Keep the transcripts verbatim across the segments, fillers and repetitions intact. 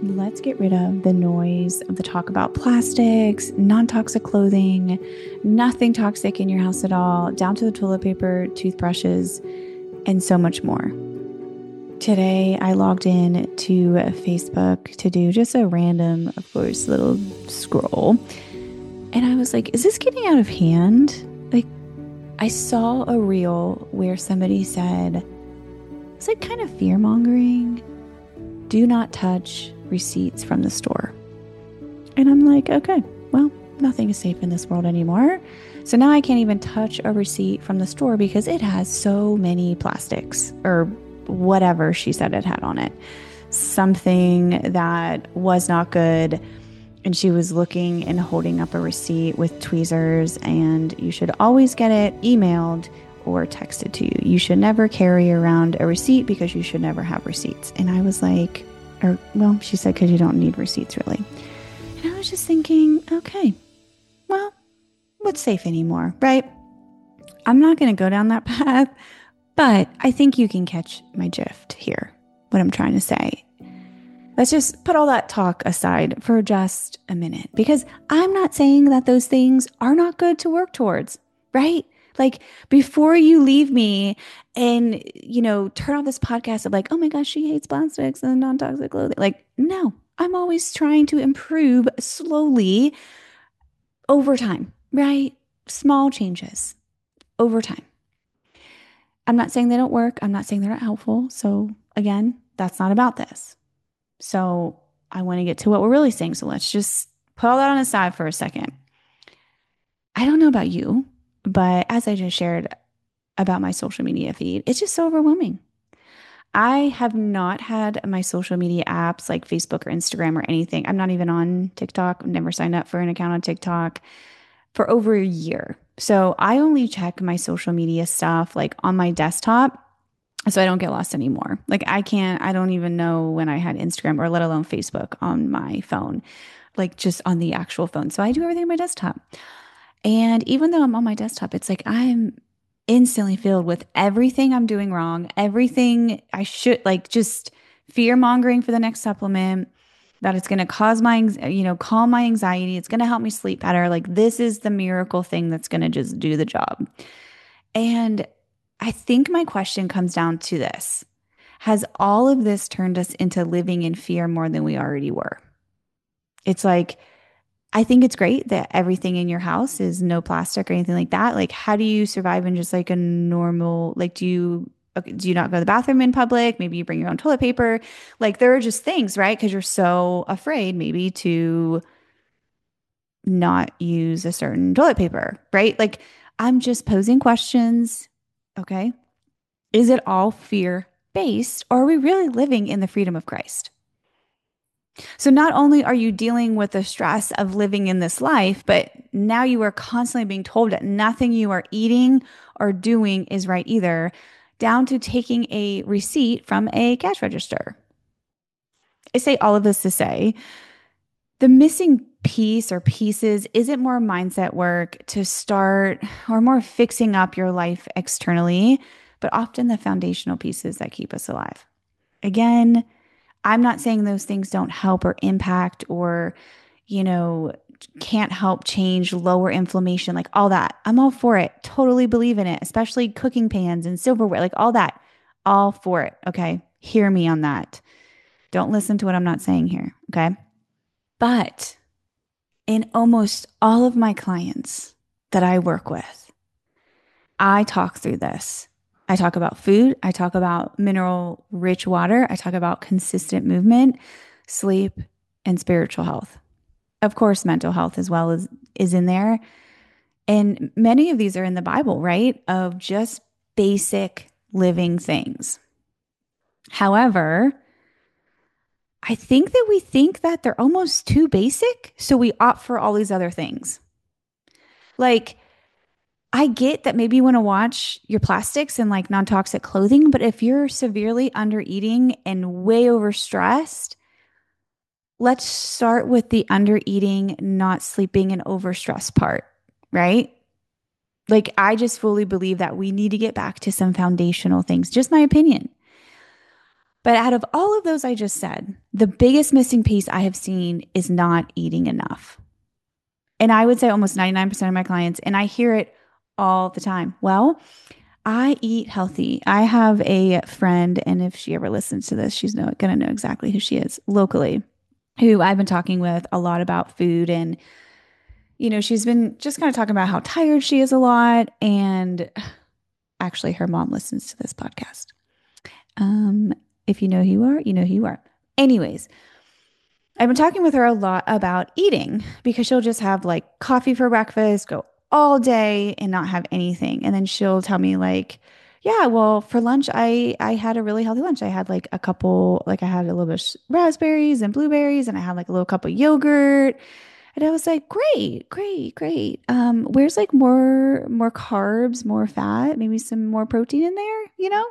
let's get rid of the noise of the talk about plastics, non-toxic clothing, nothing toxic in your house at all, down to the toilet paper, toothbrushes, and so much more. Today, I logged in to Facebook to do just a random, of course, little scroll. And I was like, is this getting out of hand? Like, I saw a reel where somebody said, it's like kind of fear-mongering. Do not touch receipts from the store. And I'm like, okay, well, nothing is safe in this world anymore. So now I can't even touch a receipt from the store because it has so many plastics or whatever she said it had on it. Something that was not good. And she was looking and holding up a receipt with tweezers, and you should always get it emailed or texted to you. You should never carry around a receipt because you should never have receipts. And I was like, or well, she said, because you don't need receipts really. And I was just thinking, okay, well, what's safe anymore, right? I'm not going to go down that path, but I think you can catch my drift here, what I'm trying to say. Let's just put all that talk aside for just a minute, because I'm not saying that those things are not good to work towards, right? Like, before you leave me and, you know, turn off this podcast of like, oh my gosh, she hates plastics and non-toxic clothing. Like, no, I'm always trying to improve slowly over time, right? Small changes over time. I'm not saying they don't work. I'm not saying they're not helpful. So again, that's not about this. So I want to get to what we're really saying. So let's just put all that on the side for a second. I don't know about you, but as I just shared about my social media feed, it's just so overwhelming. I have not had my social media apps like Facebook or Instagram or anything. I'm not even on TikTok. I've never signed up for an account on TikTok for over a year. So I only check my social media stuff like on my desktop so I don't get lost anymore. Like, I can't, I don't even know when I had Instagram or let alone Facebook on my phone, like just on the actual phone. So I do everything on my desktop. And even though I'm on my desktop, it's like I'm instantly filled with everything I'm doing wrong, everything I should, like, just fear mongering for the next supplement, that it's going to cause my, you know, calm my anxiety. It's going to help me sleep better. Like, this is the miracle thing that's going to just do the job. And I think my question comes down to this. Has all of this turned us into living in fear more than we already were? It's like, I think it's great that everything in your house is no plastic or anything like that. Like, how do you survive in just like a normal, like, do you, okay, do you not go to the bathroom in public? Maybe you bring your own toilet paper. Like, there are just things, right? Because you're so afraid maybe to not use a certain toilet paper, right? Like, I'm just posing questions. Okay. Is it all fear based, or are we really living in the freedom of Christ? So not only are you dealing with the stress of living in this life, but now you are constantly being told that nothing you are eating or doing is right either, down to taking a receipt from a cash register. I say all of this to say the missing piece or pieces isn't more mindset work to start or more fixing up your life externally, but often the foundational pieces that keep us alive. Again, I'm not saying those things don't help or impact or, you know, can't help change, lower inflammation, like all that. I'm all for it. Totally believe in it, especially cooking pans and silverware, like all that. All for it. Okay. Hear me on that. Don't listen to what I'm not saying here. Okay. But in almost all of my clients that I work with, I talk through this. I talk about food. I talk about mineral rich water. I talk about consistent movement, sleep, and spiritual health. Of course, mental health as well is, is in there. And many of these are in the Bible, right? Of just basic living things. However, I think that we think that they're almost too basic, so we opt for all these other things. Like, I get that maybe you want to watch your plastics and like non-toxic clothing, but if you're severely under eating and way overstressed, let's start with the under eating, not sleeping, and overstressed part, right? Like, I just fully believe that we need to get back to some foundational things, just my opinion. But out of all of those I just said, The biggest missing piece I have seen is not eating enough. And I would say almost ninety-nine percent of my clients, and I hear it all the time. Well, I eat healthy. I have a friend, and if she ever listens to this, she's going to know exactly who she is locally, who I've been talking with a lot about food. And, you know, she's been just kind of talking about how tired she is a lot. And actually, her mom listens to this podcast. Um, if you know who you are, you know who you are. Anyways, I've been talking with her a lot about eating because she'll just have like coffee for breakfast, go all day and not have anything. And then she'll tell me like, yeah, well, for lunch, I, I had a really healthy lunch. I had like a couple, like I had a little bit of raspberries and blueberries, and I had like a little cup of yogurt. And I was like, great, great, great. Um, where's like more, more carbs, more fat, maybe some more protein in there, you know?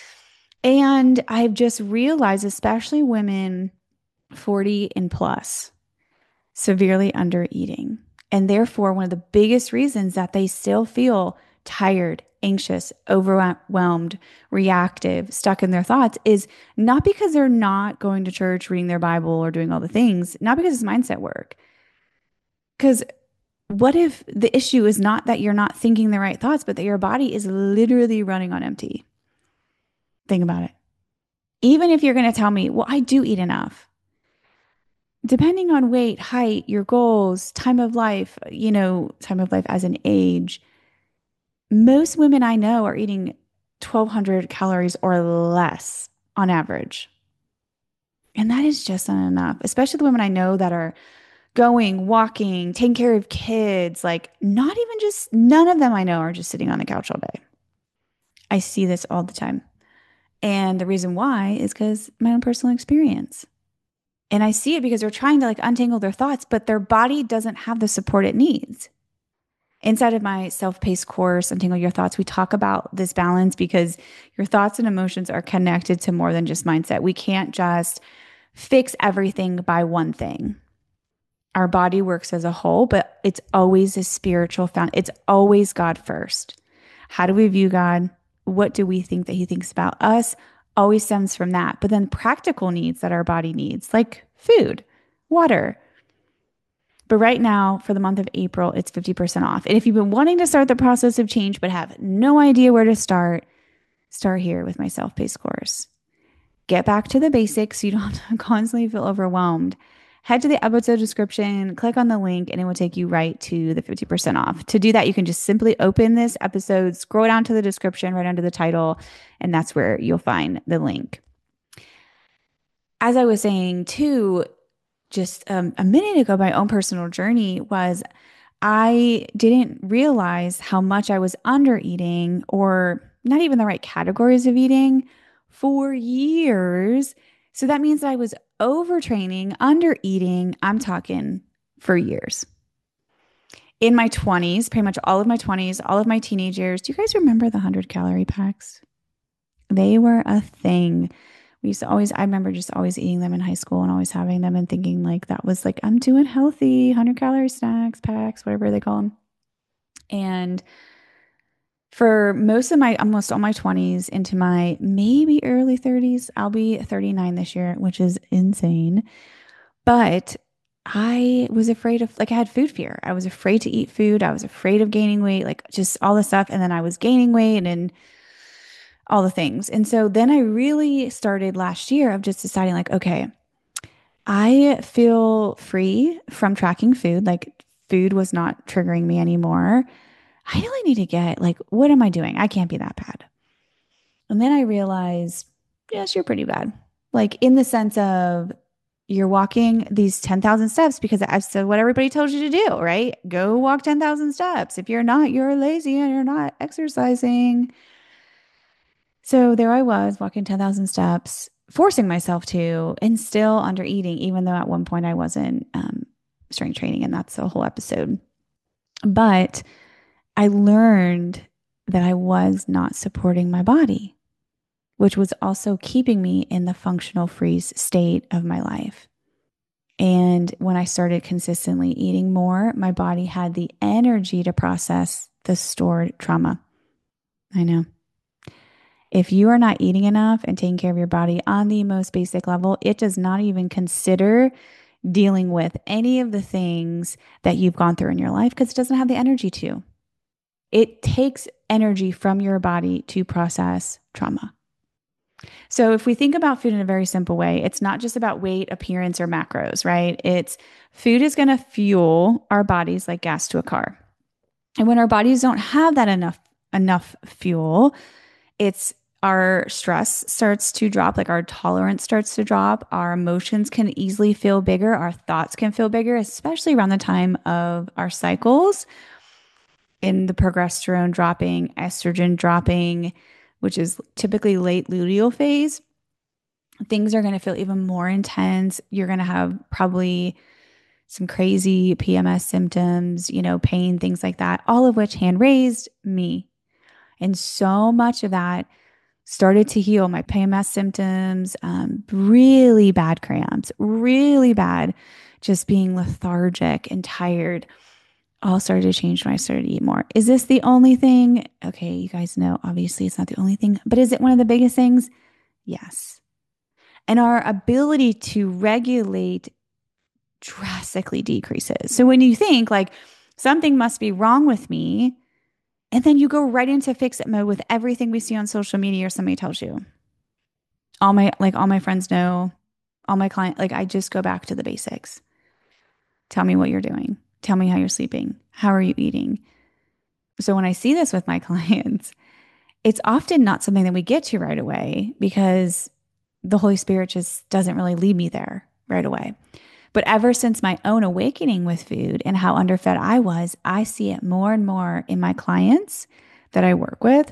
And I've just realized, especially women forty and plus, severely under eating. And therefore, one of the biggest reasons that they still feel tired, anxious, overwhelmed, reactive, stuck in their thoughts is not because they're not going to church, reading their Bible, or doing all the things, not because it's mindset work. Because what if the issue is not that you're not thinking the right thoughts, but that your body is literally running on empty? Think about it. Even if you're going to tell me, well, I do eat enough. Depending on weight, height, your goals, time of life, you know, time of life as an age, most women I know are eating twelve hundred calories or less on average. And that is just not enough, especially the women I know that are going, walking, taking care of kids. Like, not even just, none of them I know are just sitting on the couch all day. I see this all the time. And the reason why is because my own personal experience. And I see it because they're trying to like untangle their thoughts, but their body doesn't have the support it needs. Inside of my self-paced course, Untangle Your Thoughts, we talk about this balance because your thoughts and emotions are connected to more than just mindset. We can't just fix everything by one thing. Our body works as a whole, but it's always a spiritual found. It's always God first. How do we view God? What do we think that he thinks about us? Always stems from that. But then practical needs that our body needs, like food, water. But right now, for the month of April, it's fifty percent off. And if you've been wanting to start the process of change but have no idea where to start, start here with my self-paced course. Get back to the basics so you don't have to constantly feel overwhelmed. Head to the episode description, click on the link, and it will take you right to the fifty percent off. To do that, you can just simply open this episode, scroll down to the description right under the title, and that's where you'll find the link. As I was saying too, just um, a minute ago, my own personal journey was I didn't realize how much I was under eating, or not even the right categories of eating, for years. So that means I was overtraining, under eating. I'm talking for years. In my twenties, pretty much all of my twenties, all of my teenage years. Do you guys remember the one hundred calorie packs? They were a thing. We used to always, I remember just always eating them in high school and always having them and thinking like that was like, I'm doing healthy, one hundred calorie snacks, packs, whatever they call them. And for most of my, almost all my twenties into my maybe early thirties, I'll be thirty-nine this year, which is insane. But I was afraid of, like, I had food fear. I was afraid to eat food. I was afraid of gaining weight, like just all this stuff. And then I was gaining weight and all the things. And so then I really started last year of just deciding like, okay, I feel free from tracking food. Like, food was not triggering me anymore. I really need to get like, what am I doing? I can't be that bad. And then I realized, yes, you're pretty bad. Like, in the sense of you're walking these ten thousand steps because I've said what everybody told you to do, right? Go walk ten thousand steps. If you're not, you're lazy and you're not exercising. So there I was walking ten thousand steps, forcing myself to, and still under eating, even though at one point I wasn't um, strength training, and that's a whole episode. But I learned that I was not supporting my body, which was also keeping me in the functional freeze state of my life. And when I started consistently eating more, my body had the energy to process the stored trauma. I know. If you are not eating enough and taking care of your body on the most basic level, it does not even consider dealing with any of the things that you've gone through in your life because it doesn't have the energy to. It takes energy from your body to process trauma. So if we think about food in a very simple way, it's not just about weight, appearance, or macros, right? It's food is going to fuel our bodies like gas to a car. And when our bodies don't have that enough enough fuel, it's our stress starts to drop, like our tolerance starts to drop. Our emotions can easily feel bigger. Our thoughts can feel bigger, especially around the time of our cycles in the progesterone dropping, estrogen dropping, which is typically late luteal phase. Things are going to feel even more intense. You're going to have probably some crazy P M S symptoms, you know, pain, things like that, all of which hand raised me. And so much of that started to heal my P M S symptoms, um, really bad cramps, really bad, just being lethargic and tired. All started to change when I started to eat more. Is this the only thing? Okay, you guys know, obviously it's not the only thing, but is it one of the biggest things? Yes. And our ability to regulate drastically decreases. So when you think like something must be wrong with me, and then you go right into fix it mode with everything we see on social media or somebody tells you. All my like all my friends know, all my client like I just go back to the basics. Tell me what you're doing. Tell me how you're sleeping. How are you eating? So when I see this with my clients, it's often not something that we get to right away because the Holy Spirit just doesn't really lead me there right away. But ever since my own awakening with food and how underfed I was, I see it more and more in my clients that I work with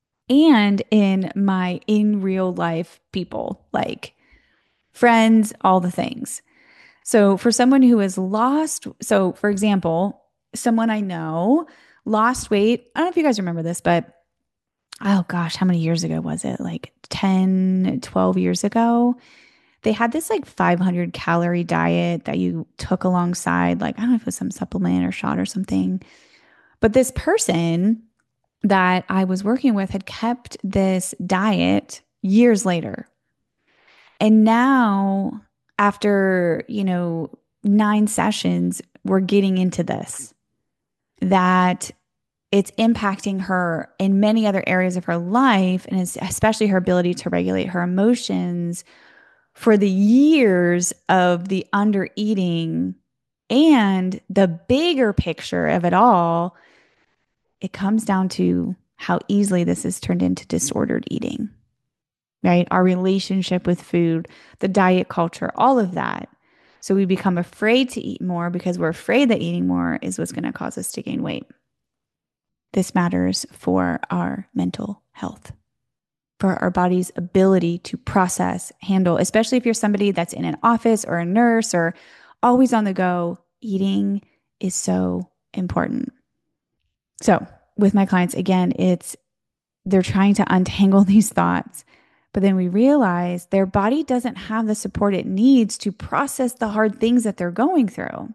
and in my in real life people, like friends, all the things. So for someone who has lost, so for example, someone I know lost weight. I don't know if you guys remember this, but oh gosh, how many years ago was it? Like ten, twelve years ago. They had this like five hundred calorie diet that you took alongside, like, I don't know if it was some supplement or shot or something. But this person that I was working with had kept this diet years later. And now, after, you know, nine sessions, we're getting into this that it's impacting her in many other areas of her life, and it's especially her ability to regulate her emotions for the years of the under eating and the bigger picture of it all. It comes down to how easily this is turned into disordered eating, right? Our relationship with food, the diet culture, all of that. So we become afraid to eat more because we're afraid that eating more is what's going to cause us to gain weight. This matters for our mental health, for our body's ability to process, handle, especially if you're somebody that's in an office or a nurse or always on the go. Eating is so important. So with my clients, again, it's they're trying to untangle these thoughts, but then we realize their body doesn't have the support it needs to process the hard things that they're going through.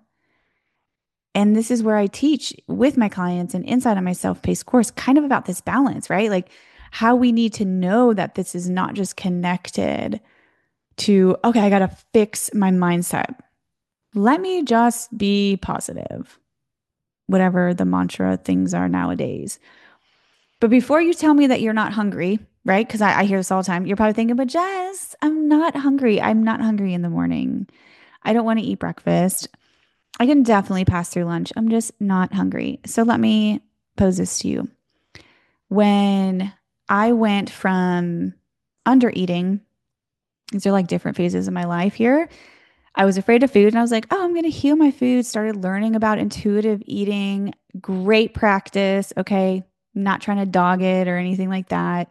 And this is where I teach with my clients and inside of my self-paced course, kind of about this balance, right? Like how we need to know that this is not just connected to, okay, I got to fix my mindset. Let me just be positive, whatever the mantra things are nowadays. But before you tell me that you're not hungry, right? Because I, I hear this all the time. You're probably thinking, but Jess, I'm not hungry. I'm not hungry in the morning. I don't want to eat breakfast. I can definitely pass through lunch. I'm just not hungry. So let me pose this to you. When I went from under eating, these are like different phases of my life here. I was afraid of food and I was like, oh, I'm going to heal my food. Started learning about intuitive eating. Great practice. Okay. Not trying to dog it or anything like that.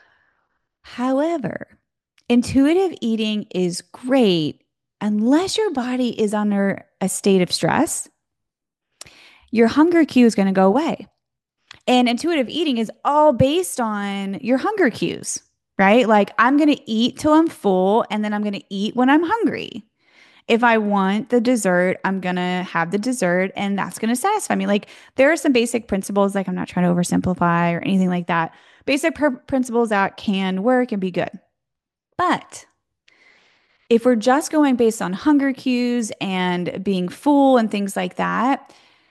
However, intuitive eating is great unless your body is under a state of stress. Your hunger cue is going to go away. And intuitive eating is all based on your hunger cues, right? Like I'm going to eat till I'm full and then I'm going to eat when I'm hungry. If I want the dessert, I'm going to have the dessert and that's going to satisfy me. Like there are some basic principles, like I'm not trying to oversimplify or anything like that. basic pr- principles that can work and be good. But if we're just going based on hunger cues and being full and things like that,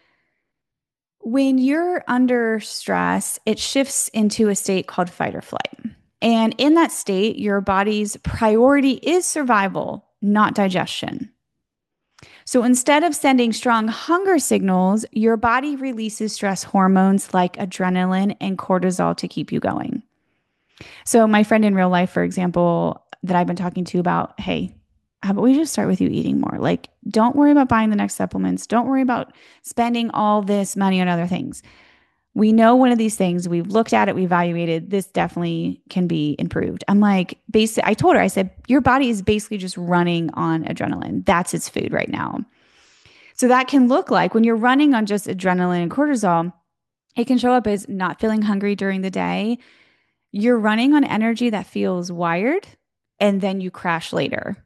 when you're under stress, it shifts into a state called fight or flight. And in that state, your body's priority is survival, not digestion. So instead of sending strong hunger signals, your body releases stress hormones like adrenaline and cortisol to keep you going. So my friend in real life, for example, that I've been talking to about, hey, how about we just start with you eating more? Like, don't worry about buying the next supplements. Don't worry about spending all this money on other things. We know one of these things, we've looked at it, we evaluated, this definitely can be improved. I'm like, basic, I told her, I said, your body is basically just running on adrenaline. That's its food right now. So that can look like when you're running on just adrenaline and cortisol, it can show up as not feeling hungry during the day. You're running on energy that feels wired, and then you crash later.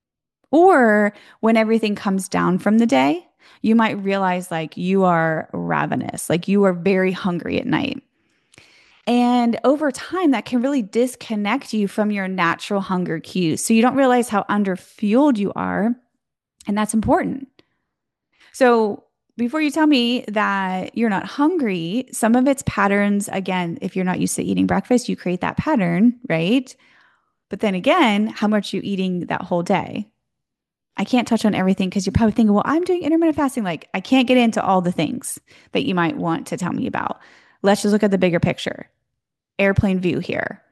Or when everything comes down from the day, you might realize like you are ravenous, like you are very hungry at night. And over time, that can really disconnect you from your natural hunger cues. So you don't realize how underfueled you are. And that's important. So before you tell me that you're not hungry, some of it's patterns. Again, if you're not used to eating breakfast, you create that pattern, right? But then again, how much you eating that whole day? I can't touch on everything because you're probably thinking, well, I'm doing intermittent fasting. Like, I can't get into all the things that you might want to tell me about. Let's just look at the bigger picture. Airplane view here.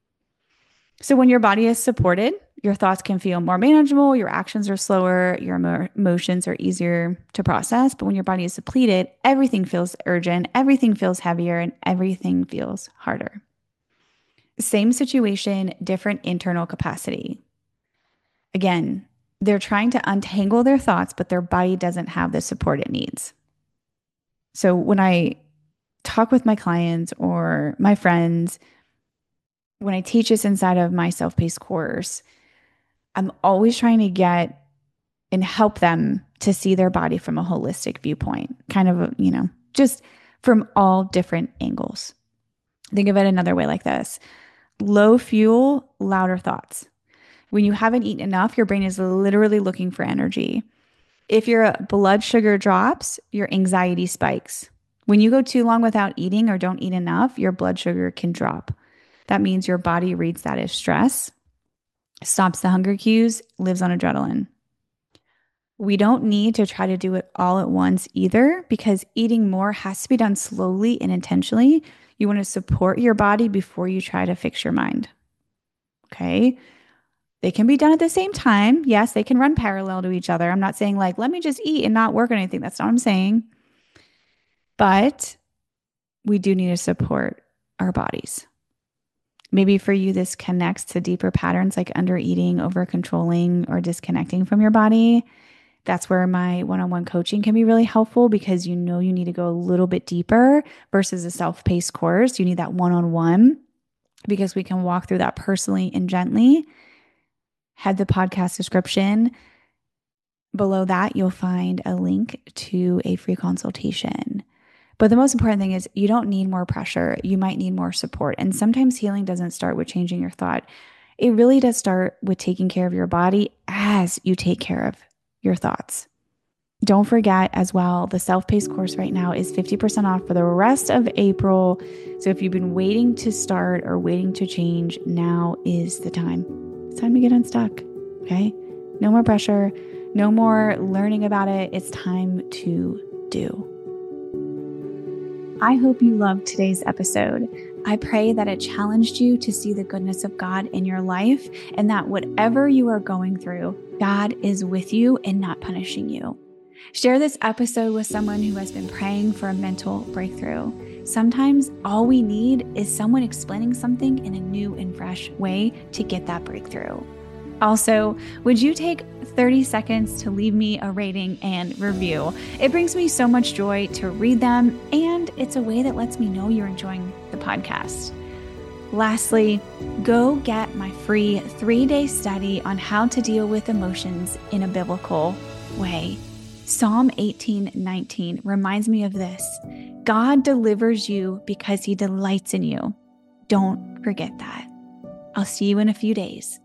So when your body is supported, your thoughts can feel more manageable, your actions are slower, your emo- emotions are easier to process. But when your body is depleted, everything feels urgent, everything feels heavier, and everything feels harder. Same situation, different internal capacity. Again, they're trying to untangle their thoughts, but their body doesn't have the support it needs. So when I talk with my clients or my friends, when I teach this inside of my self-paced course, I'm always trying to get and help them to see their body from a holistic viewpoint, kind of, you know, just from all different angles. Think of it another way like this. Low fuel, louder thoughts. When you haven't eaten enough, your brain is literally looking for energy. If your blood sugar drops, your anxiety spikes. When you go too long without eating or don't eat enough, your blood sugar can drop. That means your body reads that as stress, stops the hunger cues, lives on adrenaline. We don't need to try to do it all at once either, because eating more has to be done slowly and intentionally. You want to support your body before you try to fix your mind. Okay? They can be done at the same time. Yes, they can run parallel to each other. I'm not saying like, let me just eat and not work on anything. That's not what I'm saying. But we do need to support our bodies. Maybe for you, this connects to deeper patterns like under eating, over controlling, or disconnecting from your body. That's where my one-on-one coaching can be really helpful, because you know you need to go a little bit deeper versus a self-paced course. You need that one-on-one because we can walk through that personally and gently. Head the podcast description. Below that, you'll find a link to a free consultation. But the most important thing is you don't need more pressure. You might need more support. And sometimes healing doesn't start with changing your thought. It really does start with taking care of your body as you take care of your thoughts. Don't forget as well, the self-paced course right now is fifty percent off for the rest of April. So if you've been waiting to start or waiting to change, now is the time. It's time to get unstuck, okay? No more pressure, no more learning about it. It's time to do. I hope you loved today's episode. I pray that it challenged you to see the goodness of God in your life, and that whatever you are going through, God is with you and not punishing you. Share this episode with someone who has been praying for a mental breakthrough. Sometimes all we need is someone explaining something in a new and fresh way to get that breakthrough. Also, would you take thirty seconds to leave me a rating and review? It brings me so much joy to read them, and it's a way that lets me know you're enjoying the podcast. Lastly, go get my free three-day study on how to deal with emotions in a biblical way. Psalm eighteen nineteen reminds me of this. God delivers you because he delights in you. Don't forget that. I'll see you in a few days.